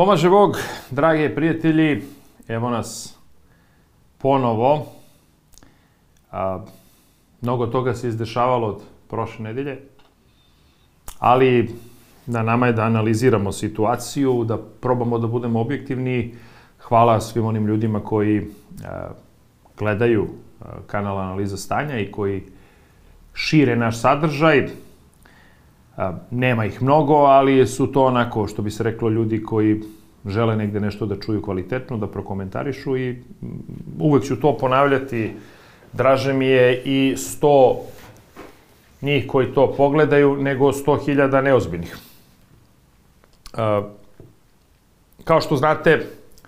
Pomaže Bog, dragi prijatelji, evo nas ponovo. Mnogo toga se izdešavalo od prošle nedelje, ali na nama je da analiziramo situaciju, da probamo da budemo objektivni. Hvala svim onim ljudima koji gledaju kanal Analiza stanja i koji šire naš sadržaj. Nema ih mnogo, ali su to onako, što bi se reklo, ljudi koji žele negde nešto da čuju kvalitetno, da prokomentarišu i uvek ću to ponavljati. Draže mi je i 100 njih koji to pogledaju nego 100.000 neozbiljnih. Kao što znate,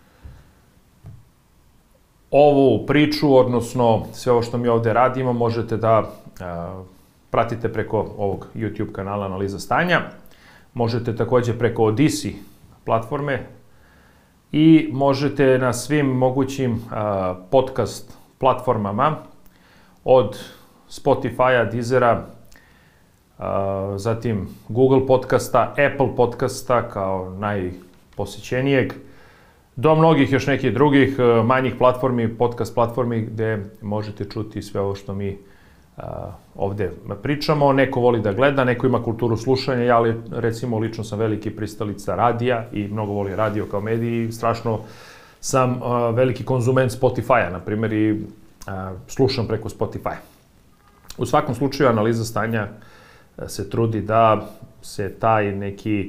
ovu priču, odnosno sve ovo što mi ovde radimo, možete da pratite preko ovog YouTube kanala Analiza stanja. Možete takođe preko Odyssey platforme i možete na svim mogućim podcast platformama od Spotify-a, Deezera, zatim Google podcasta, Apple podcasta kao najposećenijeg, do mnogih još nekih drugih manjih platformi, podcast platformi gde možete čuti sve ovo što mi ovde pričamo. Neko voli da gleda, neko ima kulturu slušanja, ja recimo lično sam veliki pristalica radija i mnogo volim radio kao medij i strašno sam veliki konzument Spotify-a, na primjer, i slušam preko Spotify-a. U svakom slučaju, Analiza stanja se trudi da se taj neki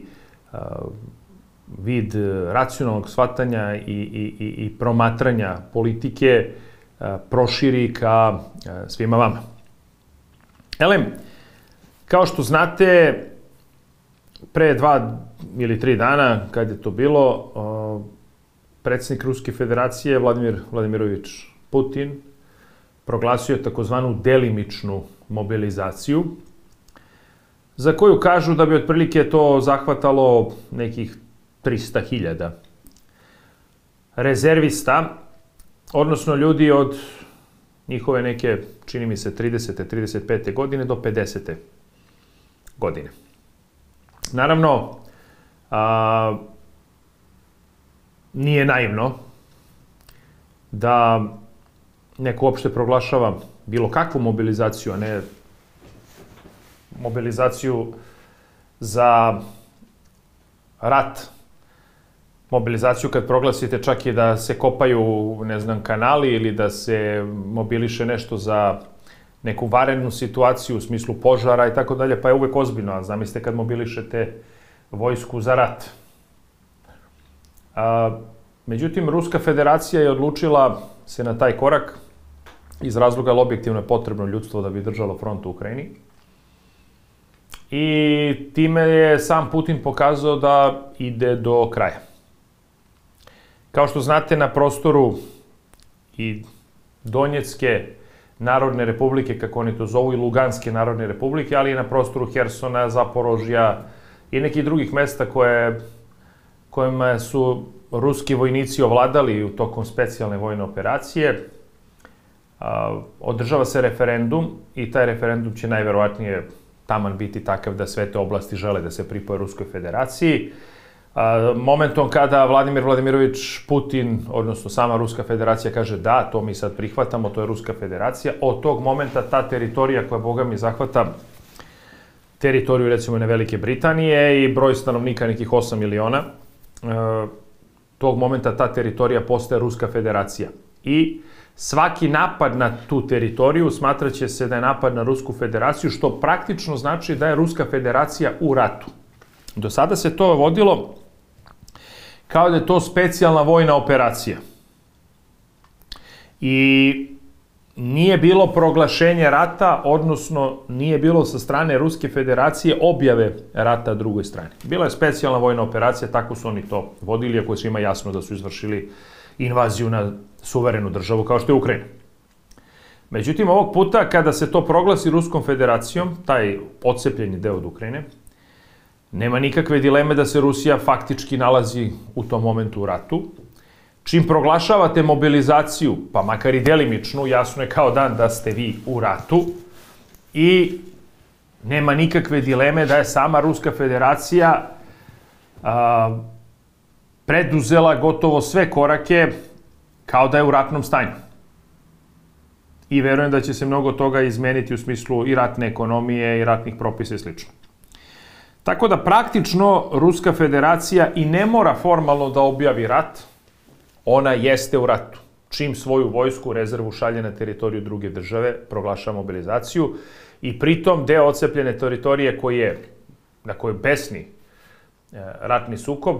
vid racionalnog shvatanja i promatranja politike proširi ka svima vama. Elem, kao što znate, pre 2 ili 3 dana, kad je to bilo, predsjednik Ruske federacije Vladimir Vladimirović Putin proglasio takozvanu delimičnu mobilizaciju, za koju kažu da bi otprilike to zahvatalo nekih 300.000 rezervista, odnosno ljudi od njihove neke, čini mi se, 30. 35. godine do 50. godine. Naravno, nije naivno da neko uopšte proglašava bilo kakvu mobilizaciju, a ne mobilizaciju za rat. Mobilizaciju kad proglasite čak i da se kopaju, ne znam, kanali ili da se mobiliše nešto za neku vanrednu situaciju u smislu požara i tako dalje, pa je uvek ozbiljno. A zamislite kad mobilišete vojsku za rat. Međutim, Ruska federacija je odlučila se na taj korak iz razloga jer objektivno je potrebno ljudstvo da bi držalo front u Ukrajini. I time je sam Putin pokazao da ide do kraja. Kao što znate, na prostoru i Donjecke narodne republike, kako oni to zovu, i Luganske narodne republike, ali i na prostoru Hersona, Zaporožja i nekih drugih mesta kojima su ruski vojnici ovladali u tokom specijalne vojne operacije, održava se referendum i taj referendum će najverovatnije taman biti takav da sve te oblasti žele da se pripoje Ruskoj federaciji. Momentom kada Vladimir Vladimirović Putin, odnosno sama Ruska federacija, kaže da, to mi sad prihvatamo, to je Ruska federacija, od tog momenta ta teritorija koja, boga mi, zahvata teritoriju, recimo, Velike Britanije i broj stanovnika nekih 8 miliona, tog momenta ta teritorija postaje Ruska federacija. I svaki napad na tu teritoriju smatraće se da je napad na Rusku federaciju, što praktično znači da je Ruska federacija u ratu. Do sada se to vodilo kao da je to specijalna vojna operacija. I nije bilo proglašenje rata, odnosno nije bilo sa strane Ruske federacije objave rata drugoj strani. Bila je specijalna vojna operacija, tako su oni to vodili, ako je svima jasno da su izvršili invaziju na suverenu državu kao što je Ukrajina. Međutim, ovog puta kada se to proglasi Ruskom federacijom, taj odcepljeni deo od Ukrajine, nema nikakve dileme da se Rusija faktički nalazi u tom momentu u ratu. Čim proglašavate mobilizaciju, pa makar i delimičnu, jasno je kao dan da ste vi u ratu i nema nikakve dileme da je sama Ruska federacija preduzela gotovo sve korake kao da je u ratnom stanju. I verujem da će se mnogo toga izmeniti u smislu i ratne ekonomije i ratnih propisa i sl. Tako da praktično Ruska federacija i ne mora formalno da objavi rat, ona jeste u ratu. Čim svoju vojsku, rezervu šalje na teritoriju druge države, proglašava mobilizaciju i pritom deo ocepljene teritorije na kojoj besni ratni sukob,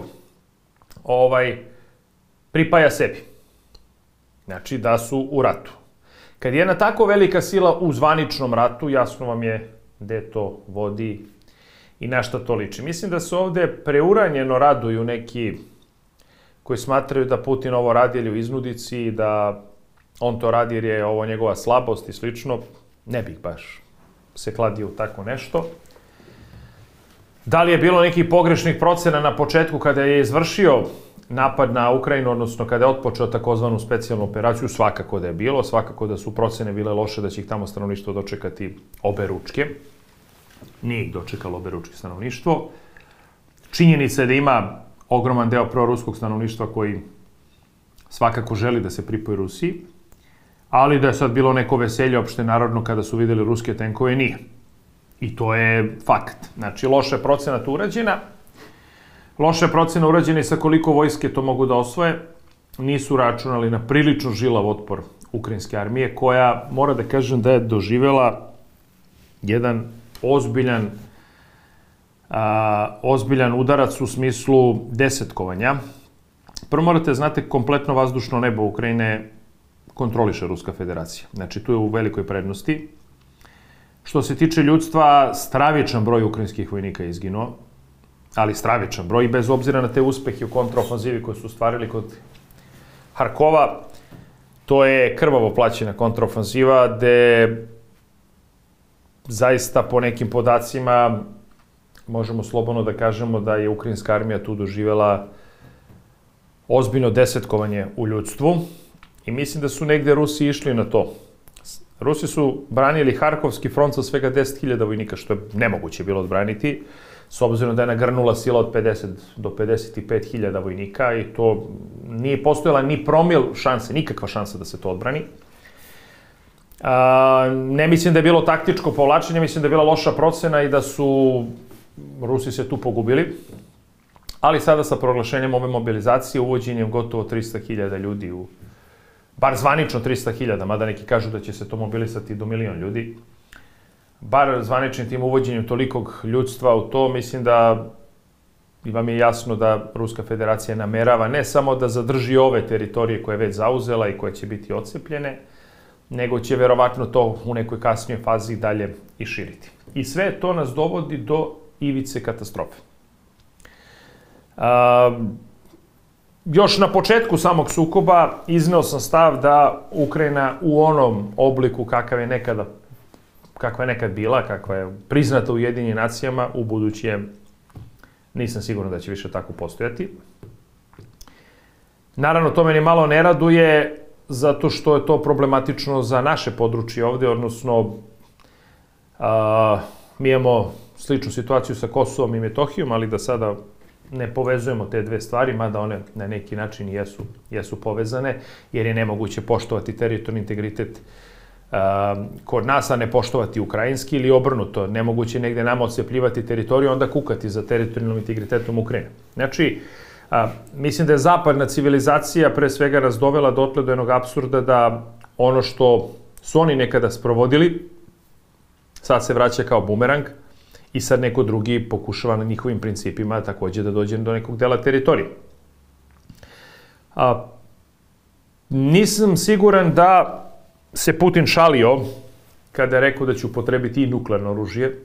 pripaja sebi. Znači da su u ratu. Kad je jedna tako velika sila u zvaničnom ratu, jasno vam je gde to vodi i na šta to liči. Mislim da se ovde preuranjeno raduju neki koji smatraju da Putin ovo radi ili u iznudici i da on to radi jer je ovo njegova slabost i slično. Ne bih baš se kladio u tako nešto. Da li je bilo nekih pogrešnih procena na početku kada je izvršio napad na Ukrajinu, odnosno kada je otpočeo takozvanu specijalnu operaciju? Svakako da je bilo, svakako da su procene bile loše, da će ih tamo stanovništvo dočekati oberučke. Nije ih dočekalo oberučke stanovništvo. Činjenica je da ima ogroman deo proruskog stanovništva koji svakako želi da se pripoji Rusiji, ali da je sad bilo neko veselje opšte narodno kada su videli ruske tenkove, nije. I to je fakt. Znači, loša je procena tu urađena. Loša je procena urađena i sa koliko vojske to mogu da osvoje. Nisu računali na prilično žilav otpor ukrajinske armije, koja, mora da kažem, da je doživela jedan ozbiljan udarac u smislu desetkovanja. Prvo morate znate, kompletno vazdušno nebo Ukrajine kontroliše Ruska federacija. Znači, tu je u velikoj prednosti. Što se tiče ljudstva, stravičan broj ukrajinskih vojnika je izginuo, ali stravičan broj, bez obzira na te uspehe u kontraofanzivi koje su stvarili kod Harkova. To je krvavo plaćena kontraofanziva, gde zaista po nekim podacima možemo slobodno da kažemo da je ukrajinska armija tu doživela ozbiljno desetkovanje u ljudstvu i mislim da su negde Rusi išli na to. Rusi su branili Harkovski front sa svega 10.000 vojnika, što je nemoguće bilo odbraniti, s obzirom da je nagrnula sila od 50 do 55.000 vojnika i to nije postojala ni promil šanse, nikakva šansa da se to odbrani. Ne mislim da je bilo taktičko povlačenje, mislim da je bila loša procena i da su Rusi se tu pogubili. Ali sada sa proglašenjem ove mobilizacije, uvođenjem gotovo 300.000 ljudi, bar zvanično 300.000, mada neki kažu da će se to mobilisati do 1.000.000 ljudi, bar zvaničnim tim uvođenjem tolikog ljudstva u to, mislim da vam je jasno da Ruska federacija namerava ne samo da zadrži ove teritorije koje je već zauzela i koje će biti odcepljene, nego će verovatno to u nekoj kasnijoj fazi dalje i širiti. I sve to nas dovodi do ivice katastrofe. Još na početku samog sukoba izneo sam stav da Ukrajina u onom obliku kakva je nekad bila, kakva je priznata u Ujedinjenim nacijama, u buduće nisam siguran da će više tako postojati. Naravno, to meni malo ne raduje, zato što je to problematično za naše područje ovde, odnosno mi imamo sličnu situaciju sa Kosovom i Metohijom, ali da sada ne povezujemo te dve stvari, mada one na neki način jesu povezane, jer je nemoguće poštovati teritorijalni integritet kod nas, a ne poštovati ukrajinski, ili obrnuto. Nemoguće negde nama odsepljivati teritoriju, onda kukati za teritorijalnom integritetom Ukrajine. Znači, mislim da je zapadna civilizacija pre svega razdovela dotle do jednog apsurda da ono što su oni nekada sprovodili, sad se vraća kao bumerang i sad neko drugi pokušava na njihovim principima takođe da dođe do nekog dela teritorije. Nisam siguran da se Putin šalio kada je rekao da će upotrebiti i nuklearno oružje,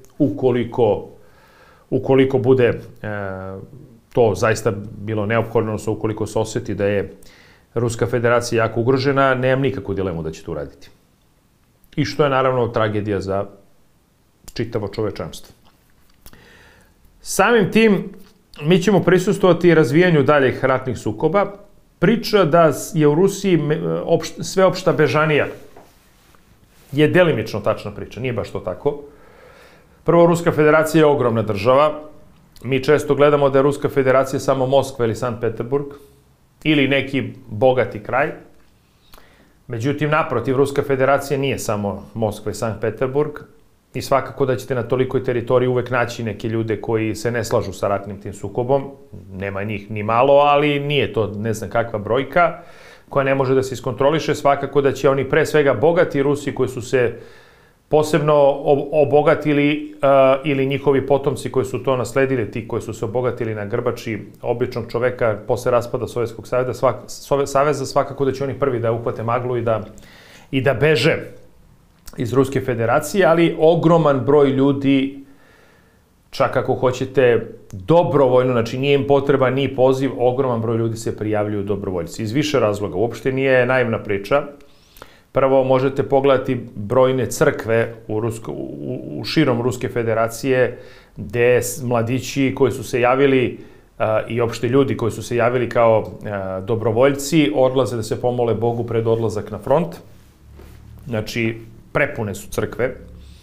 ukoliko bude to zaista bilo neophodno, odnosno ukoliko se osjeti da je Ruska federacija jako ugrožena, nemam nikakvu dilemu da će to uraditi. I što je naravno tragedija za čitavo čovečanstvo. Samim tim, mi ćemo prisustvovati razvijanju daljih ratnih sukoba. Priča da je u Rusiji sveopšta bežanija je delimično tačna priča, nije baš to tako. Prvo, Ruska federacija je ogromna država, Mi često gledamo da je Ruska federacija samo Moskva ili Sankt Peterburg, ili neki bogati kraj. Međutim, naprotiv, Ruska federacija nije samo Moskva i Sankt Peterburg i svakako da ćete na tolikoj teritoriji uvek naći neke ljude koji se ne slažu sa ratnim tim sukobom. Nema njih ni malo, ali nije to ne znam kakva brojka koja ne može da se iskontroliše. Svakako da će oni pre svega bogati Rusi koji su se posebno obogatili ili njihovi potomci koji su to nasledili, ti koji su se obogatili na grbači običnog čoveka posle raspada Sovjetskog saveza, svakako da će oni prvi da uhvate maglu i da beže iz Ruske federacije, ali ogroman broj ljudi, čak ako hoćete dobrovoljno, znači nije im potreba ni poziv, ogroman broj ljudi se prijavljuju dobrovoljci. Iz više razloga, uopšte nije naivna priča. Prvo, možete pogledati brojne crkve u širom Ruske federacije, gde mladići koji su se javili i opšte ljudi koji su se javili kao dobrovoljci odlaze da se pomole Bogu pred odlazak na front. Znači, prepune su crkve.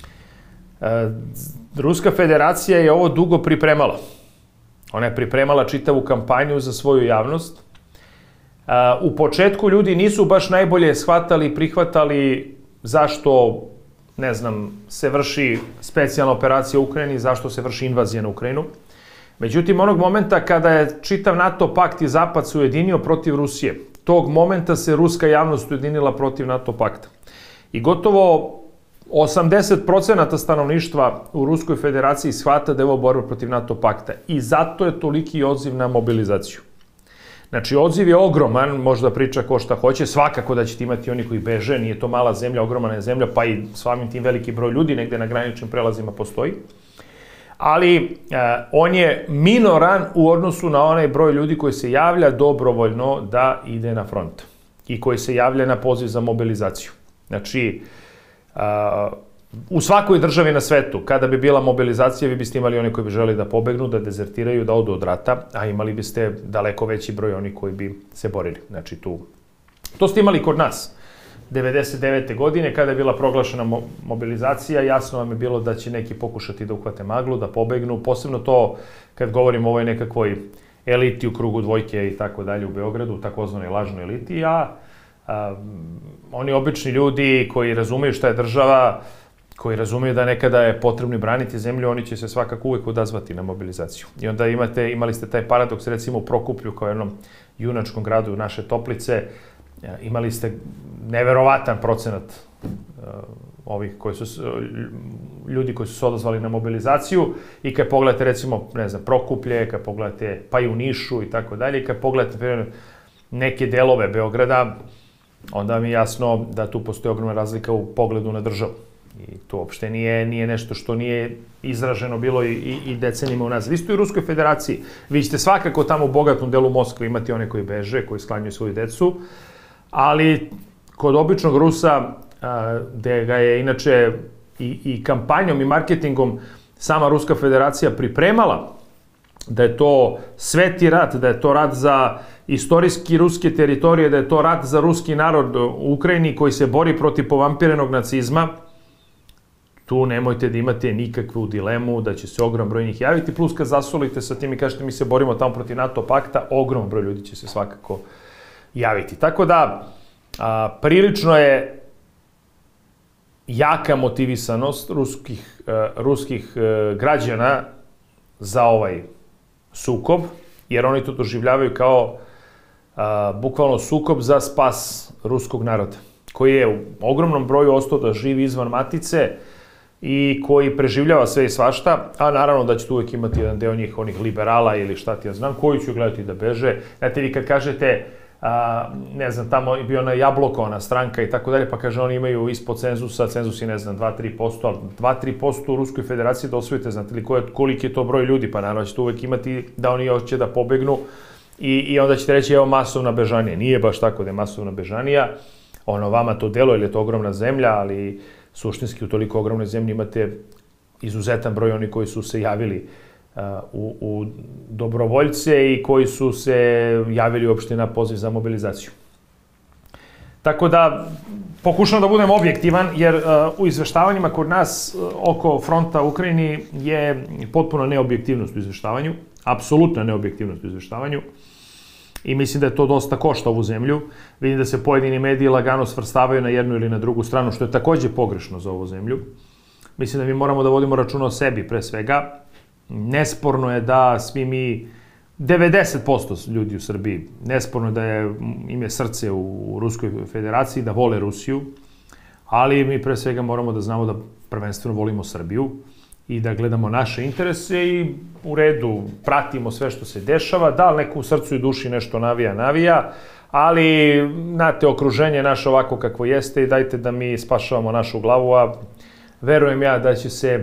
Ruska federacija je ovo dugo pripremala. Ona je pripremala čitavu kampanju za svoju javnost. U početku ljudi nisu baš najbolje shvatali i prihvatali zašto, ne znam, se vrši specijalna operacija u Ukrajini, zašto se vrši invazija na Ukrajinu. Međutim, onog momenta kada je čitav NATO pakt i Zapad se ujedinio protiv Rusije, tog momenta se ruska javnost ujedinila protiv NATO pakta. I gotovo 80% stanovništva u Ruskoj federaciji shvata da je ovo borba protiv NATO pakta. I zato je toliki odziv na mobilizaciju. Znači, odziv je ogroman, možda priča ko šta hoće, svakako da ćete imati oni koji beže, nije to mala zemlja, ogromna je zemlja, pa i samim tim veliki broj ljudi negde na graničnim prelazima postoji. Ali on je minoran u odnosu na onaj broj ljudi koji se javlja dobrovoljno da ide na front i koji se javlja na poziv za mobilizaciju. Znači, u svakoj državi na svetu, kada bi bila mobilizacija, vi biste imali oni koji bi želi da pobegnu, da dezertiraju, da odu od rata, a imali biste daleko veći broj oni koji bi se borili. Znači, to ste imali kod nas. 99. godine, kada je bila proglašena mobilizacija, jasno vam je bilo da će neki pokušati da uhvate maglu, da pobegnu, posebno to kad govorimo o ovoj nekakvoj eliti u krugu dvojke i tako dalje u Beogradu, takozvanoj lažnoj eliti, a oni obični ljudi koji razumeju šta je država, koji razumeju da nekada je potrebno braniti zemlju, oni će se svakako uvek odazvati na mobilizaciju. I onda imali ste taj paradoks, recimo u Prokuplju, kao jednom junačkom gradu naše Toplice, imali ste neverovatan procenat ovih ljudi koji su se odazvali na mobilizaciju i kad pogledate recimo, ne znam, Prokuplje, kad pogledate pa i u Nišu i tako dalje, i kad pogledate neke delove Beograda, onda vam je jasno da tu postoji ogromna razlika u pogledu na državu. I to uopšte nije nešto što nije izraženo bilo i decenijima unazad. Isto i u Ruskoj federaciji. Vi ćete svakako tamo u bogatom delu Moskve imati one koji beže, koji sklanjuju svoju decu, ali kod običnog Rusa, gde ga je inače i kampanjom i marketingom sama Ruska federacija pripremala, da je to sveti rat, da je to rat za istorijski ruske teritorije, da je to rat za ruski narod u Ukrajini koji se bori protiv povampirenog nacizma, tu nemojte da imate nikakvu dilemu da će se ogrom broj njih javiti, plus kad zasolite sa tim i kažete mi se borimo tamo protiv NATO pakta, ogrom broj ljudi će se svakako javiti. Tako da, prilično je jaka motivisanost ruskih građana za ovaj sukob, jer oni to doživljavaju kao bukvalno sukob za spas ruskog naroda, koji je u ogromnom broju ostao da živi izvan matice i koji preživljava sve i svašta, a naravno da ćete uvek imati jedan deo njih, onih liberala ili šta ti ja znam, koji ću gledati da beže. Znate, vi kad kažete, ne znam, tamo je bio ona Jablokovna stranka i tako dalje, pa kaže oni imaju ispod cenzusa, cenzus je, ne znam, 2-3%, ali 2-3% u Ruskoj federaciji da osvojite, znate li koliki je to broj ljudi, pa naravno ćete uvek imati da oni hoće da pobegnu i onda ćete reći, evo, masovna bežanija. Nije baš tako da je masovna bežanija, ono, vama to delo, jer je to ogromna zemlja, ali suštinski u toliko ogromnoj zemlji imate izuzetan broj oni koji su se javili u dobrovoljce i koji su se javili uopšte na poziv za mobilizaciju. Tako da, pokušam da budem objektivan, jer u izveštavanjima kod nas oko fronta u Ukrajini je potpuno neobjektivnost u izveštavanju, apsolutna neobjektivnost u izveštavanju. I mislim da je to dosta košta ovu zemlju. Vidim da se pojedini mediji lagano svrstavaju na jednu ili na drugu stranu, što je takođe pogrešno za ovu zemlju. Mislim da mi moramo da vodimo računa o sebi, pre svega. Nesporno je da svi mi, 90% ljudi u Srbiji, nesporno je da im je srce u Ruskoj federaciji, da vole Rusiju, ali mi pre svega moramo da znamo da prvenstveno volimo Srbiju i da gledamo naše interese i u redu pratimo sve što se dešava, da li neko u srcu i duši nešto navija, ali znate, okruženje naše ovako kakvo jeste i dajte da mi spašavamo našu glavu, a verujem ja da će se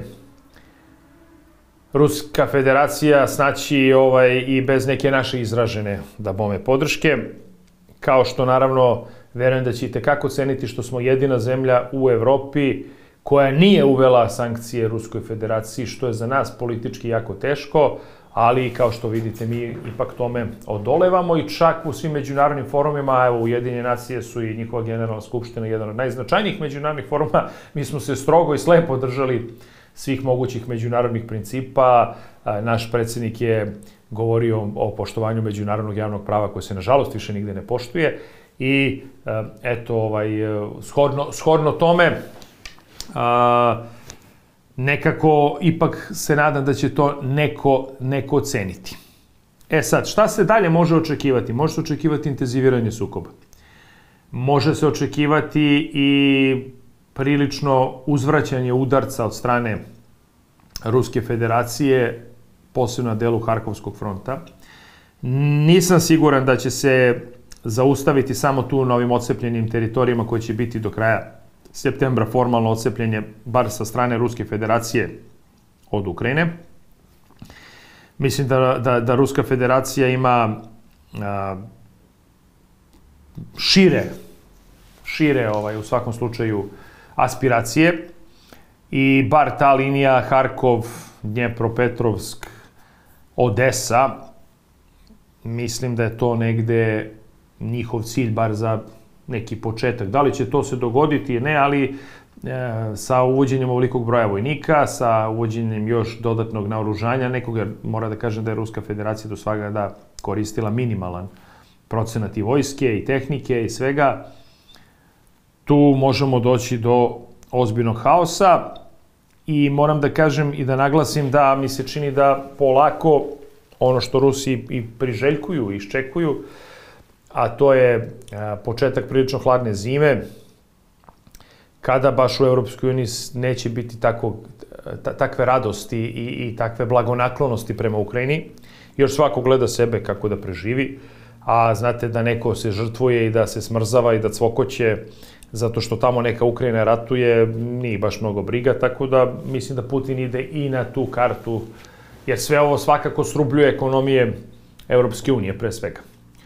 Ruska federacija snaći i bez neke naše izražene da bome podrške, kao što naravno verujem da će i tekako ceniti što smo jedina zemlja u Evropi koja nije uvela sankcije Ruskoj federaciji, što je za nas politički jako teško, ali kao što vidite mi ipak tome odolevamo i čak u svim međunarodnim forumima, evo Ujedinjene nacije su i njihova generalna skupština jedan od najznačajnijih međunarodnih foruma, mi smo se strogo i slepo držali svih mogućih međunarodnih principa. Naš predsjednik je govorio o poštovanju međunarodnog javnog prava koje se nažalost više nigde ne poštuje i eto, shodno tome nekako ipak se nadam da će to neko ceniti. E sad, šta se dalje može očekivati? Može se očekivati intenziviranje sukoba. Može se očekivati i prilično uzvraćanje udarca od strane Ruske federacije, posebno na delu Harkovskog fronta. Nisam siguran da će se zaustaviti samo tu na ovim odcepljenim teritorijama koji će biti do kraja septembra formalno odcepljenje, bar sa strane Ruske federacije od Ukrajine. Mislim da Ruska federacija ima šire u svakom slučaju aspiracije i bar ta linija Harkov, Dnjepropetrovsk, Odesa, mislim da je to negde njihov cilj, bar za neki početak. Da li će to se dogoditi? Ne, ali sa uvođenjem ovolikog broja vojnika, sa uvođenjem još dodatnog naoružanja nekoga, mora da kažem da je Ruska federacija do svega koristila minimalan procenat i vojske i tehnike i svega, tu možemo doći do ozbiljnog haosa i moram da kažem i da naglasim da mi se čini da polako ono što Rusi i priželjkuju i iščekuju, a to je početak prilično hladne zime, kada baš u Evropskoj uniji neće biti takve radosti i takve blagonaklonosti prema Ukrajini. Još svako gleda sebe kako da preživi, a znate da neko se žrtvuje i da se smrzava i da cvokoće zato što tamo neka Ukrajina ratuje, nije baš mnogo briga, tako da mislim da Putin ide i na tu kartu, jer sve ovo svakako srubljuje ekonomije Evropske unije pre svega.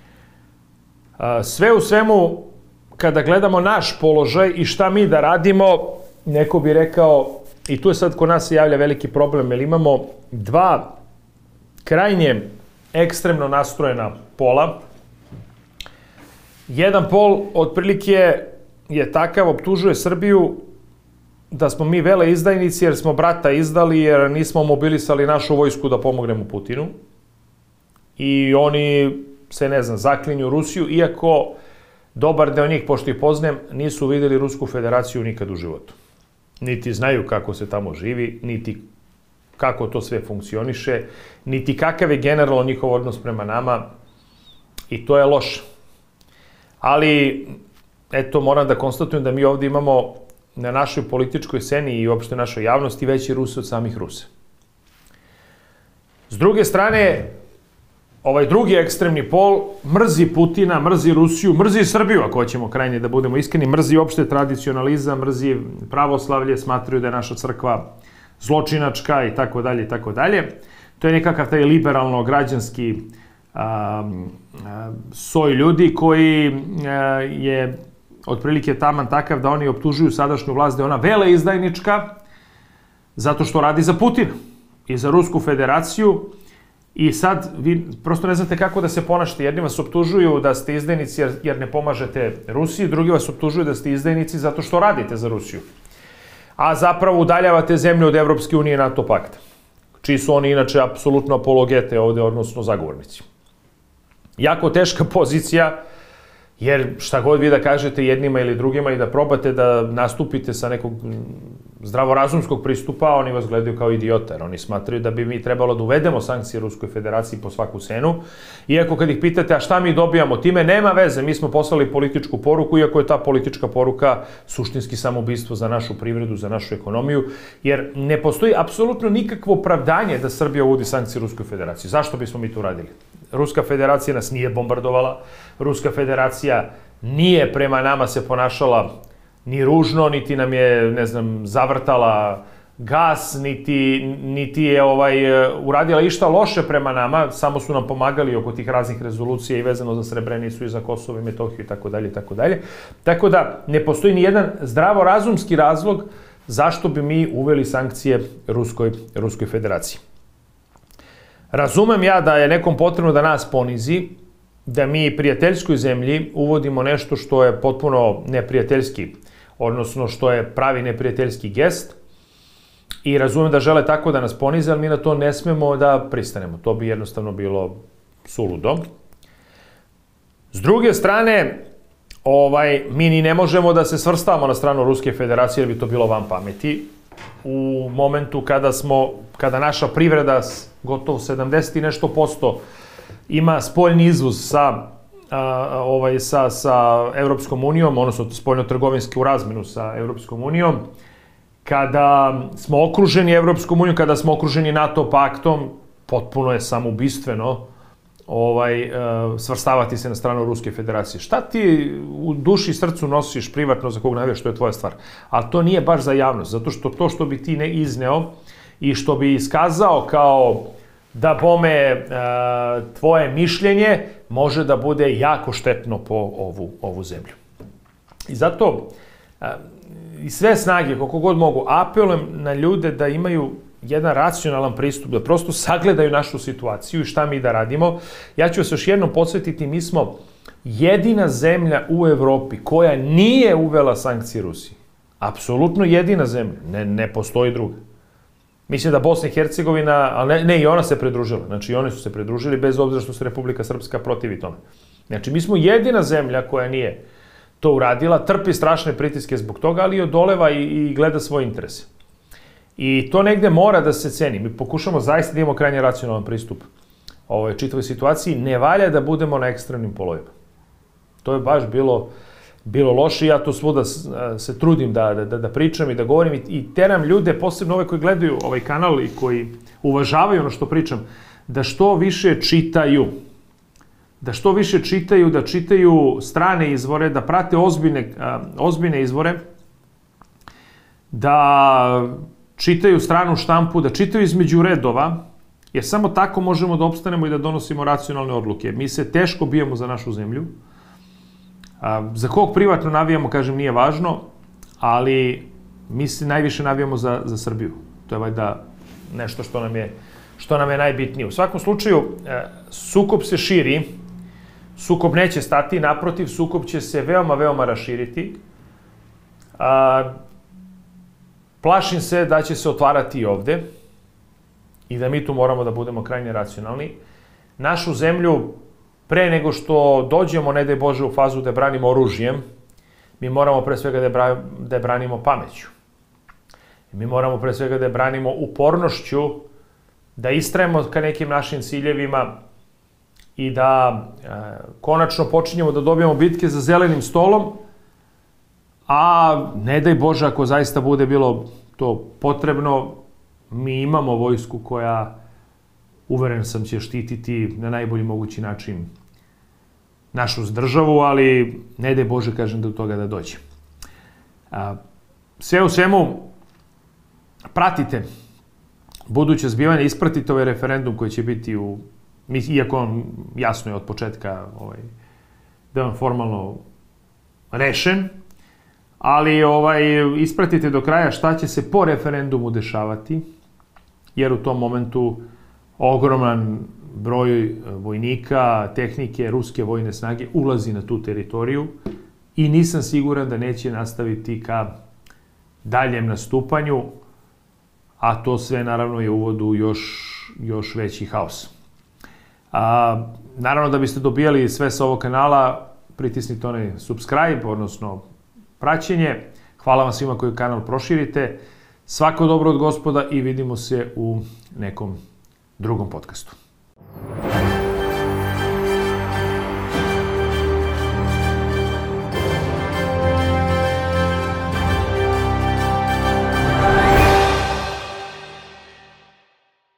Sve u svemu, kada gledamo naš položaj i šta mi da radimo, neko bi rekao, i tu je sad kod nas se javlja veliki problem, jer imamo dva krajnje ekstremno nastrojena pola. Jedan pol otprilike je takav, optužuje Srbiju da smo mi veleizdajnici jer smo brata izdali, jer nismo mobilisali našu vojsku da pomognemo Putinu. I oni se, ne znam, zaklinju Rusiju, iako dobar deo njih, pošto ih poznajem, nisu videli Rusku federaciju nikad u životu. Niti znaju kako se tamo živi, niti kako to sve funkcioniše, niti kakav je generalno njihov odnos prema nama, i to je loše. Ali, eto, moram da konstatujem da mi ovde imamo na našoj političkoj sceni i uopšte našoj javnosti veći Ruse od samih Rusa. S druge strane, ovaj drugi ekstremni pol mrzi Putina, mrzi Rusiju, mrzi Srbiju, ako hoćemo krajnje da budemo iskreni, mrzi uopšte tradicionalizam, mrzi pravoslavlje, smatraju da je naša crkva zločinačka i tako dalje i tako dalje. To je nekakav taj liberalno-građanski soj ljudi koji je otprilike taman takav da oni optužuju sadašnju vlast da je ona veleizdajnička zato što radi za Putina i za Rusku federaciju I sad vi prosto ne znate kako da se ponašate. Jedni vas optužuju da ste izdajnici jer ne pomažete Rusiji, drugi vas optužuju da ste izdajnici zato što radite za Rusiju. A zapravo udaljavate zemlju od Evropske unije i NATO pakta, čiji su oni inače apsolutno apologete ovde, odnosno zagovornici. Jako teška pozicija, jer šta god vi da kažete jednima ili drugima i da probate da nastupite sa nekog zdravorazumskog pristupa, oni vas gledaju kao idiota, jer oni smatraju da bi mi trebalo da uvedemo sankcije Ruskoj federaciji po svaku cenu. Iako kad ih pitate, a šta mi dobijamo time, nema veze, mi smo poslali političku poruku, iako je ta politička poruka suštinski samoubistvo za našu privredu, za našu ekonomiju, jer ne postoji apsolutno nikakvo opravdanje da Srbija uvodi sankcije Ruskoj federaciji. Zašto bismo mi to uradili? Ruska federacija nas nije bombardovala, Ruska federacija nije prema nama se ponašala ni ružno, niti nam je, ne znam, zavrtala gas, niti je uradila išta loše prema nama, samo su nam pomagali oko tih raznih rezolucija i vezano za Srebrenicu i za Kosovo i Metohiju i tako dalje i tako dalje. Tako da ne postoji ni jedan zdravorazumski razlog zašto bi mi uveli sankcije Ruskoj federaciji. Razumem ja da je nekom potrebno da nas ponizi, da mi prijateljskoj zemlji uvodimo nešto što je potpuno neprijateljski, odnosno što je pravi neprijateljski gest, i razumem da žele tako da nas ponize, ali mi na to ne smemo da pristanemo. To bi jednostavno bilo suludo. S druge strane, mi ni ne možemo da se svrstavamo na stranu Ruske federacije, jer bi to bilo van pameti. U momentu kada naša privreda gotovo 70 i nešto posto ima spoljni izvoz sa Evropskom unijom, odnosno spoljno-trgovinsku razmenu sa Evropskom unijom, kada smo okruženi Evropskom unijom, kada smo okruženi NATO paktom, potpuno je samoubistveno svrstavati se na stranu Ruske federacije. Šta ti u duši i srcu nosiš privatno za kog navijaš, što je tvoja stvar. Ali to nije baš za javnost, zato što to što bi ti ne izneo i što bi iskazao kao da bome tvoje mišljenje može da bude jako štetno po ovu zemlju. I zato i sve snage, koliko god mogu, apelujem na ljude da imaju jedan racionalan pristup, da prosto sagledaju našu situaciju i šta mi da radimo. Ja ću vas još jednom podsjetiti, mi smo jedina zemlja u Evropi koja nije uvela sankcije Rusiji. Apsolutno jedina zemlja, ne postoji druga. Mislim da Bosna i Hercegovina, ali ne, i ona se pridružila. Znači, i oni su se pridružili bez obzira što se Republika Srpska protivi tome. Znači, mi smo jedina zemlja koja nije to uradila, trpi strašne pritiske zbog toga, ali odoleva i gleda svoje interese. I to negde mora da se ceni. Mi pokušamo zaista da imamo krajnje racionalan pristup ovoj čitavoj situaciji. Ne valja da budemo na ekstremnim polovima. To je baš bilo loše i ja to svuda se trudim da pričam i da govorim i teram ljude, posebno ove koji gledaju ovaj kanal i koji uvažavaju ono što pričam, da što više čitaju. Da što više čitaju, da čitaju strane izvore, da prate ozbiljne izvore, da čitaju stranu štampu, da čitaju između redova, jer samo tako možemo da opstanemo i da donosimo racionalne odluke. Mi se teško bijemo za našu zemlju. Za kog privatno navijamo, kažem, nije važno, ali mi se najviše navijamo za Srbiju. To je valjda nešto što nam je najbitnije. U svakom slučaju, sukob se širi, sukob neće stati, naprotiv, sukob će se veoma, veoma raširiti. Plašim se da će se otvarati i ovde i da mi tu moramo da budemo krajnje racionalni. Našu zemlju, pre nego što dođemo, ne daj Bože, u fazu da branimo oružjem, mi moramo pre svega da je branimo pameću. Mi moramo pre svega da je branimo upornošću, da istrajemo ka nekim našim ciljevima i da konačno počinjemo da dobijemo bitke za zelenim stolom, a ne daj Bože, ako zaista bude bilo to potrebno, mi imamo vojsku koja, uveren sam, će štititi na najbolji mogući način našu državu, ali ne daj Bože, kažem, do toga da dođe. Sve u svemu, pratite buduće zbivanje, ispratite ovaj referendum koji će biti iako on jasno je od početka da je on formalno rešen, ali ispratite do kraja šta će se po referendumu dešavati, jer u tom momentu ogroman broj vojnika, tehnike, ruske vojne snage ulazi na tu teritoriju i nisam siguran da neće nastaviti ka daljem nastupanju, a to sve naravno je uvod u još veći haos. Naravno da biste dobijali sve sa ovog kanala, pritisnite onaj subscribe, odnosno praćenje. Hvala vam svima koji kanal proširite. Svako dobro od Gospoda i vidimo se u nekom drugom podcastu.